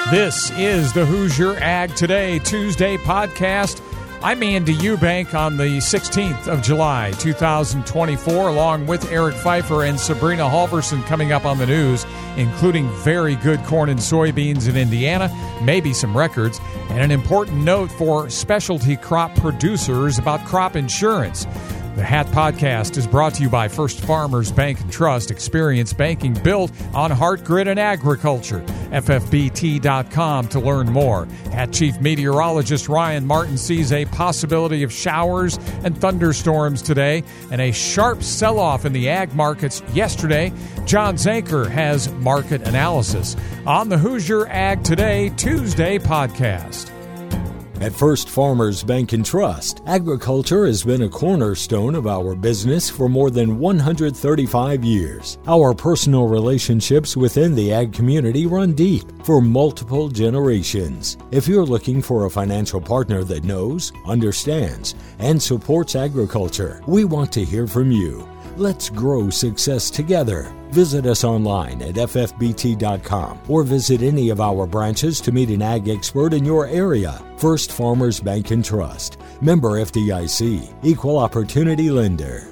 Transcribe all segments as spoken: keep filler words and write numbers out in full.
This is the Hoosier Ag Today Tuesday podcast. I'm Andy Eubank on the sixteenth of July, two thousand twenty-four, along with Eric Pfeiffer and Sabrina Halverson coming up on the news, including very good corn and soybeans in Indiana, maybe some records, and an important note for specialty crop producers about crop insurance. The Hat Podcast is brought to you by First Farmers Bank and Trust, experience banking built on heart, grit, and agriculture. F F B T dot com to learn more. Hat Chief Meteorologist Ryan Martin sees a possibility of showers and thunderstorms today and a sharp sell-off in the ag markets yesterday. John Zanker has market analysis on the Hoosier Ag Today Tuesday podcast. At First Farmers Bank and Trust, agriculture has been a cornerstone of our business for more than one hundred thirty-five years. Our personal relationships within the ag community run deep for multiple generations. If you're looking for a financial partner that knows, understands, and supports agriculture, we want to hear from you. Let's grow success together. Visit us online at F F B T dot com or visit any of our branches to meet an ag expert in your area. First Farmers Bank and Trust. Member F D I C. Equal Opportunity Lender.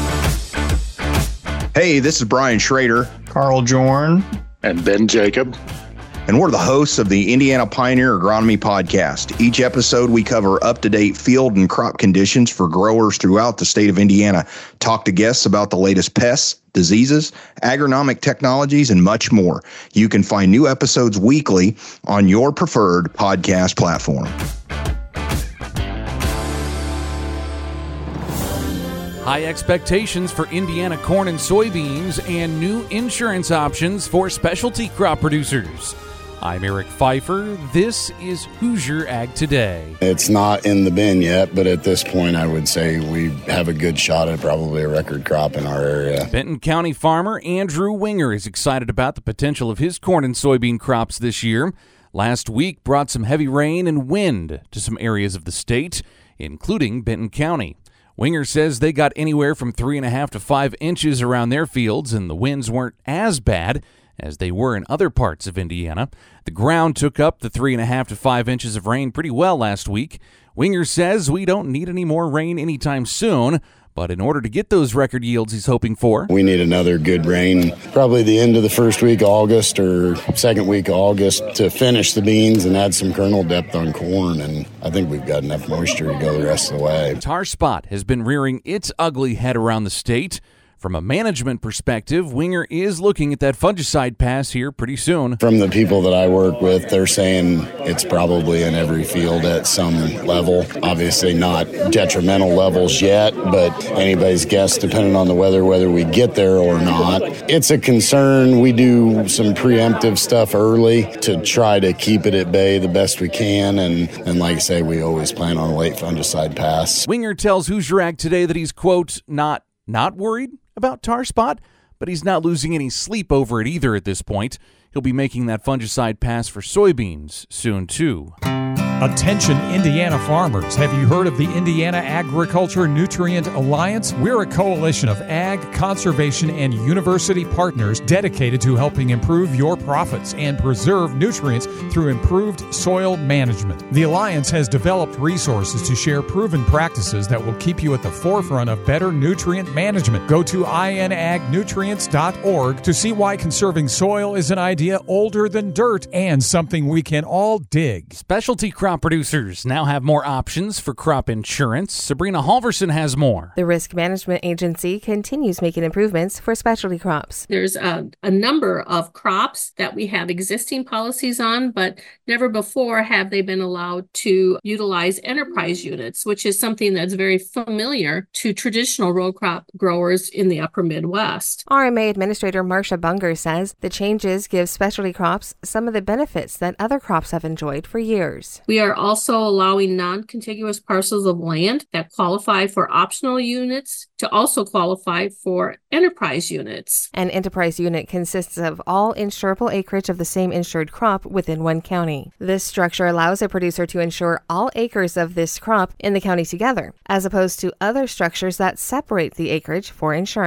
Hey, this is Brian Schrader. Carl Jorn. And Ben Jacob. And we're the hosts of the Indiana Pioneer Agronomy Podcast. Each episode, we cover up-to-date field and crop conditions for growers throughout the state of Indiana, talk to guests about the latest pests, diseases, agronomic technologies, and much more. You can find new episodes weekly on your preferred podcast platform. High expectations for Indiana corn and soybeans and new insurance options for specialty crop producers. I'm Eric Pfeiffer. This is Hoosier Ag Today. It's not in the bin yet, but at this point I would say we have a good shot at probably a record crop in our area. Benton County farmer Andrew Winger is excited about the potential of his corn and soybean crops this year. Last week brought some heavy rain and wind to some areas of the state, including Benton County. Winger says they got anywhere from three and a half to five inches around their fields, and the winds weren't as bad as they were in other parts of Indiana. The ground took up the three and a half to five inches of rain pretty well last week. Winger says we don't need any more rain anytime soon, but in order to get those record yields he's hoping for, we need another good rain, probably the end of the first week of August or second week of August to finish the beans and add some kernel depth on corn, and I think we've got enough moisture to go the rest of the way. Tar spot has been rearing its ugly head around the state. From a management perspective, Winger is looking at that fungicide pass here pretty soon. From the people that I work with, they're saying it's probably in every field at some level. Obviously not detrimental levels yet, but anybody's guess depending on the weather, whether we get there or not. It's a concern. We do some preemptive stuff early to try to keep it at bay the best we can, and, and like I say, we always plan on a late fungicide pass. Winger tells Hoosier Ag Today that he's, quote, not not worried about tar spot, but he's not losing any sleep over it either at this point. He'll be making that fungicide pass for soybeans soon, too. Attention Indiana farmers, have you heard of the Indiana Agriculture Nutrient Alliance? We're a coalition of ag, conservation, and university partners dedicated to helping improve your profits and preserve nutrients through improved soil management. The Alliance has developed resources to share proven practices that will keep you at the forefront of better nutrient management. Go to I N ag nutrients dot org to see why conserving soil is an idea older than dirt and something we can all dig. Specialty crop producers now have more options for crop insurance. Sabrina Halverson has more. The Risk Management Agency continues making improvements for specialty crops. There's a, a number of crops that we have existing policies on, but never before have they been allowed to utilize enterprise units, which is something that's very familiar to traditional row crop growers in the upper Midwest. R M A Administrator Marcia Bunger says the changes give specialty crops some of the benefits that other crops have enjoyed for years. We are also allowing non-contiguous parcels of land that qualify for optional units to also qualify for enterprise units. An enterprise unit consists of all insurable acreage of the same insured crop within one county. This structure allows a producer to insure all acres of this crop in the county together, as opposed to other structures that separate the acreage for insurance.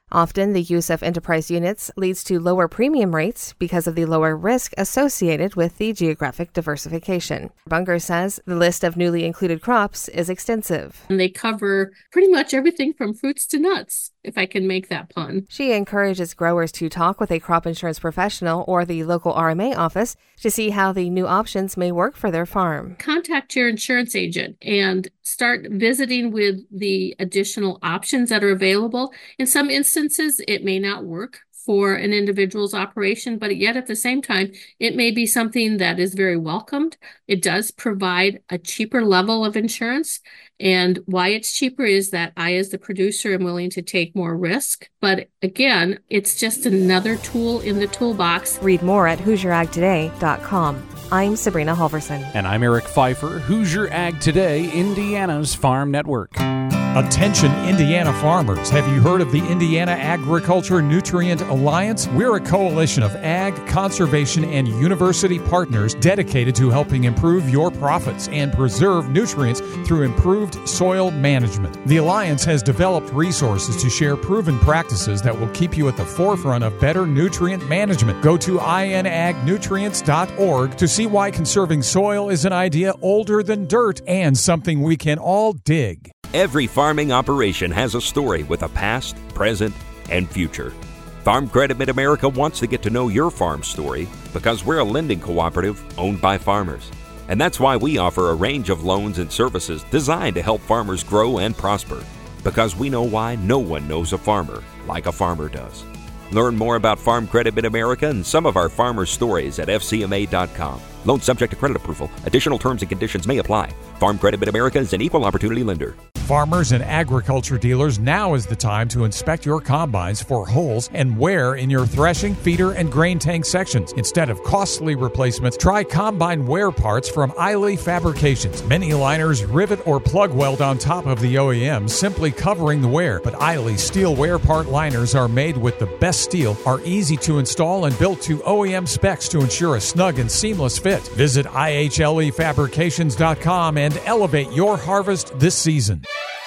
Often, the use of enterprise units leads to lower premium rates because of the lower risk associated with the geographic diversification. Bunger says the list of newly included crops is extensive. And they cover pretty much everything from fruits to nuts, if I can make that pun. She encourages growers to talk with a crop insurance professional or the local R M A office to see how the new options may work for their farm. Contact your insurance agent and start visiting with the additional options that are available. In some instances, it may not work for an individual's operation, but yet at the same time, it may be something that is very welcomed. It does provide a cheaper level of insurance. And why it's cheaper is that I, as the producer, am willing to take more risk. But again, it's just another tool in the toolbox. Read more at Hoosier Ag Today dot com. I'm Sabrina Halverson. And I'm Eric Pfeiffer, Hoosier Ag Today, Indiana's Farm Network. Attention Indiana farmers. Have you heard of the Indiana Agriculture Nutrient Alliance? We're a coalition of ag, conservation, and university partners dedicated to helping improve your profits and preserve nutrients through improved soil management. The Alliance has developed resources to share proven practices that will keep you at the forefront of better nutrient management. Go to I N ag nutrients dot org to see why conserving soil is an idea older than dirt and something we can all dig. Every farming operation has a story with a past, present, and future. Farm Credit Mid-America wants to get to know your farm story because we're a lending cooperative owned by farmers. And that's why we offer a range of loans and services designed to help farmers grow and prosper. Because we know why no one knows a farmer like a farmer does. Learn more about Farm Credit Mid-America and some of our farmers' stories at F C M A dot com. Loan subject to credit approval. Additional terms and conditions may apply. Farm Credit Mid-America is an equal opportunity lender. Farmers and agriculture dealers, now is the time to inspect your combines for holes and wear in your threshing, feeder, and grain tank sections. Instead of costly replacements, try combine wear parts from Eiley Fabrications. Many liners rivet or plug weld on top of the O E M, simply covering the wear. But Eiley steel wear part liners are made with the best steel, are easy to install, and built to O E M specs to ensure a snug and seamless fit. Visit I H L E fabrications dot com and elevate your harvest this season.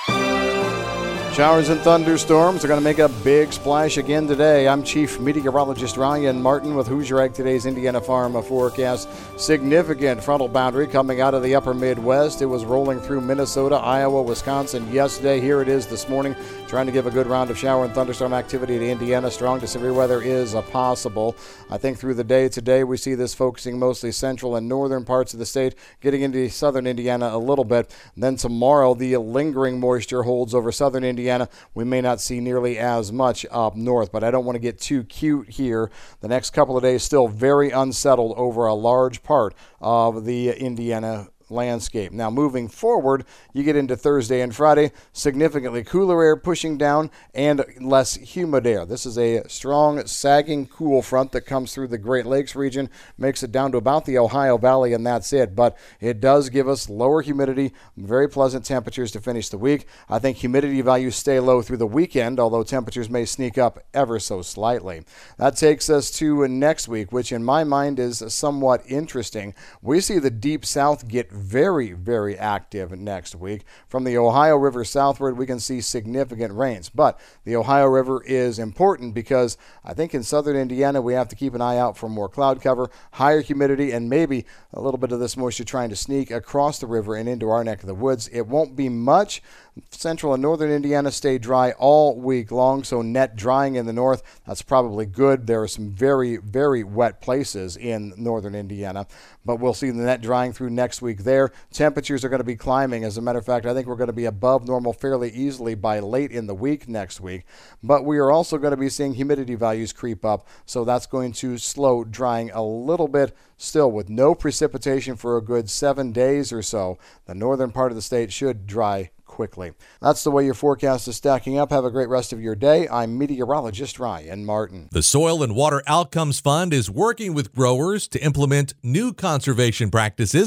Showers and thunderstorms are going to make a big splash again today. I'm Chief Meteorologist Ryan Martin with Hoosier Ag Today's Indiana Farm Forecast. Significant frontal boundary coming out of the upper Midwest. It was rolling through Minnesota, Iowa, Wisconsin yesterday. Here it is this morning, trying to give a good round of shower and thunderstorm activity to Indiana. Strong to severe weather is a possible. I think through the day today, we see this focusing mostly central and northern parts of the state, getting into southern Indiana a little bit. And then tomorrow, the lingering moisture holds over southern Indiana. Indiana, we may not see nearly as much up north, but I don't want to get too cute here. The next couple of days still very unsettled over a large part of the Indiana landscape. Now, moving forward, you get into Thursday and Friday, significantly cooler air pushing down and less humid air. This is a strong, sagging cool front that comes through the Great Lakes region, makes it down to about the Ohio Valley, and that's it. But it does give us lower humidity, very pleasant temperatures to finish the week. I think humidity values stay low through the weekend, although temperatures may sneak up ever so slightly. That takes us to next week, which in my mind is somewhat interesting. We see the deep south get very, very active next week. From the Ohio River southward, we can see significant rains. But the Ohio River is important because I think in southern Indiana, we have to keep an eye out for more cloud cover, higher humidity, and maybe a little bit of this moisture trying to sneak across the river and into our neck of the woods. It won't be much. Central and northern Indiana stay dry all week long, so net drying in the north, that's probably good. There are some very, very wet places in northern Indiana, but we'll see the net drying through next week there. Temperatures are going to be climbing. As a matter of fact, I think we're going to be above normal fairly easily by late in the week next week, but we are also going to be seeing humidity values creep up, so that's going to slow drying a little bit. Still, with no precipitation for a good seven days or so, the northern part of the state should dry quickly. That's the way your forecast is stacking up. Have a great rest of your day. I'm meteorologist Ryan Martin. The Soil and Water Outcomes Fund is working with growers to implement new conservation practices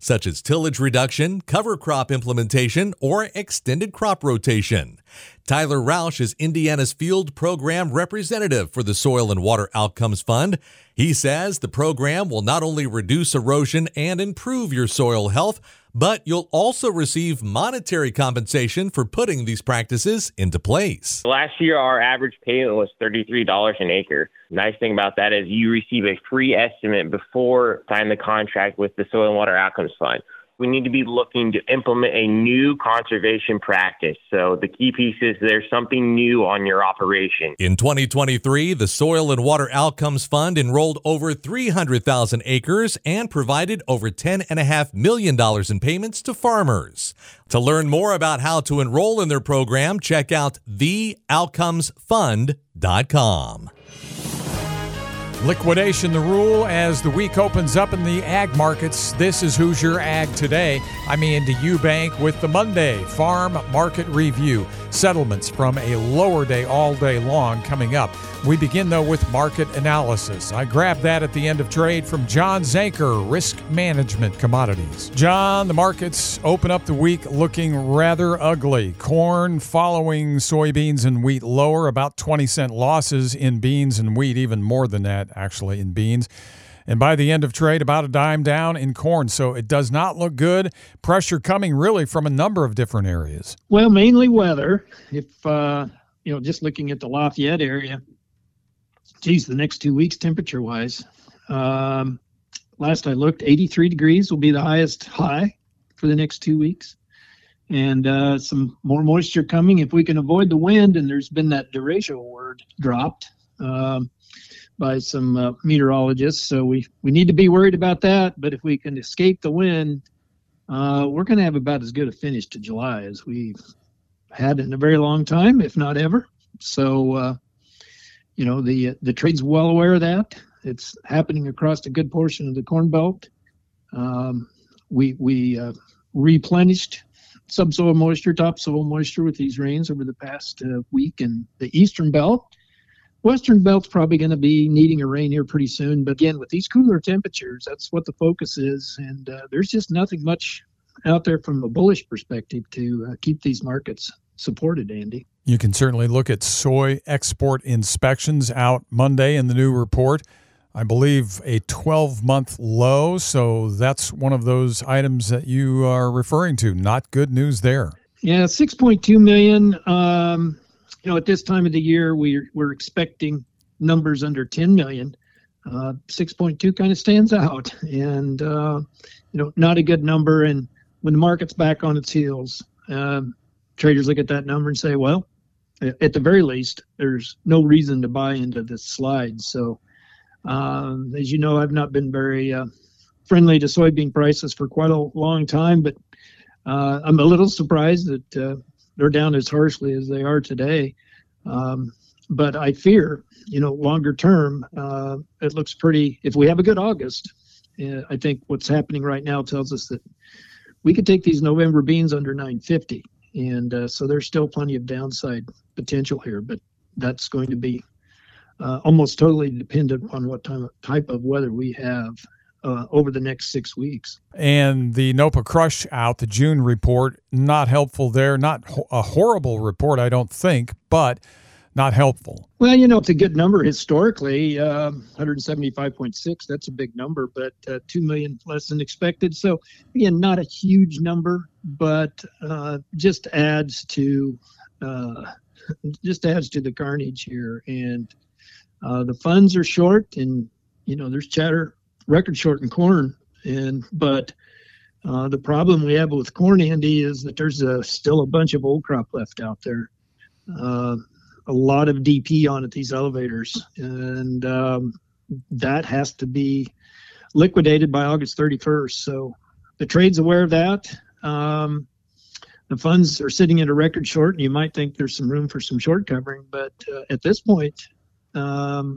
such as tillage reduction, cover crop implementation, or extended crop rotation. Tyler Roush is Indiana's Field Program Representative for the Soil and Water Outcomes Fund. He says the program will not only reduce erosion and improve your soil health, but you'll also receive monetary compensation for putting these practices into place. Last year, our average payment was thirty-three dollars an acre. Nice thing about that is you receive a free estimate before signing the contract with the Soil and Water Outcomes Fund. We need to be looking to implement a new conservation practice. So the key piece is there's something new on your operation. In twenty twenty-three, the Soil and Water Outcomes Fund enrolled over three hundred thousand acres and provided over ten point five million dollars in payments to farmers. To learn more about how to enroll in their program, check out the outcomes fund dot com. Liquidation the rule as the week opens up in the ag markets. This is Hoosier Ag Today. I'm Andy Eubank with the Monday Farm Market Review. Settlements from a lower day all day long coming up. We begin, though, with market analysis. I grabbed that at the end of trade from John Zanker, Risk Management Commodities. John, the markets open up the week looking rather ugly. Corn following soybeans and wheat lower, about twenty cent losses in beans and wheat, even more than that, actually, in beans. And by the end of trade, about a dime down in corn. So it does not look good. Pressure coming really from a number of different areas. Well, mainly weather. If, uh, you know, just looking at the Lafayette area, geez, the next two weeks temperature-wise, um, last I looked, eighty-three degrees will be the highest high for the next two weeks. And uh, some more moisture coming. If we can avoid the wind, and there's been that derecho word dropped, um, by some uh, meteorologists. So we, we need to be worried about that. But if we can escape the wind, uh, we're going to have about as good a finish to July as we've had in a very long time, if not ever. So, uh, you know, the the trade's well aware of that. It's happening across a good portion of the Corn Belt. Um, we we uh, replenished subsoil moisture, topsoil moisture with these rains over the past uh, week in the Eastern Belt. Western Belt's probably going to be needing a rain here pretty soon. But again, with these cooler temperatures, that's what the focus is. And uh, there's just nothing much out there from a bullish perspective to uh, keep these markets supported, Andy. You can certainly look at soy export inspections out Monday in the new report. I believe a twelve-month low. So that's one of those items that you are referring to. Not good news there. Yeah, six point two million. Um, You know, at this time of the year, we're, we're expecting numbers under ten million. Uh, six point two kind of stands out and, uh, you know, not a good number. And when the market's back on its heels, uh, traders look at that number and say, well, at the very least, there's no reason to buy into this slide. So, um, as you know, I've not been very uh, friendly to soybean prices for quite a long time, but uh, I'm a little surprised that uh, they're down as harshly as they are today. Um, but I fear, you know, longer term, uh, it looks pretty, if we have a good August, uh, I think what's happening right now tells us that we could take these November beans under nine fifty. And uh, so there's still plenty of downside potential here, but that's going to be uh, almost totally dependent on what time, type of weather we have Uh, over the next six weeks. And the NOPA crush out, the June report, not helpful there. Not ho- a horrible report, I don't think, but not helpful. Well, you know, it's a good number historically, uh, one seventy-five point six. That's a big number, but uh, two million less than expected. So, again, not a huge number, but uh, just adds to uh, just adds to the carnage here. And uh, the funds are short, and, you know, there's chatter record short in corn, and but uh, the problem we have with corn, Andy, is that there's a, still a bunch of old crop left out there. Uh, a lot of D P on at these elevators, and um, that has to be liquidated by August thirty-first. So the trade's aware of that. Um, the funds are sitting at a record short, and you might think there's some room for some short covering, but uh, at this point, um,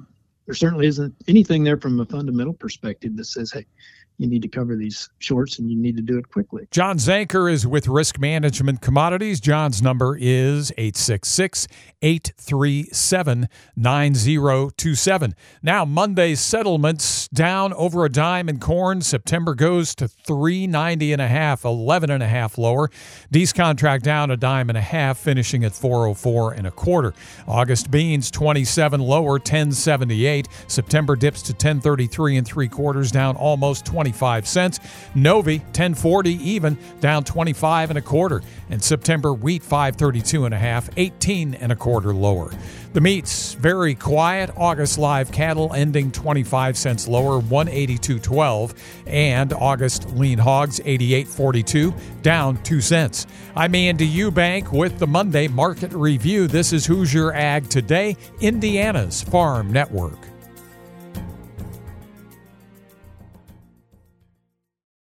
there certainly isn't anything there from a fundamental perspective that says, hey, you need to cover these shorts and you need to do it quickly. John Zanker is with Risk Management Commodities. John's number is eight six six, eight three seven, nine zero two seven. Now, Monday's settlements down over a dime in corn. September goes to three ninety and a half, eleven and a half lower. D's contract down a dime and a half, finishing at four oh four and a quarter. August beans twenty-seven lower, ten seventy-eight. September dips to ten thirty-three and three quarters, down almost twenty-five cents. Novi ten forty even, down twenty-five and a quarter. And September wheat five thirty-two and a half, eighteen and a quarter lower. The meats very quiet. August live cattle ending twenty-five cents lower, one eighty-two twelve, and August lean hogs eighty-eight forty-two, down two cents. I'm Andy Eubank with the Monday Market Review. This is Hoosier Ag Today, Indiana's Farm Network.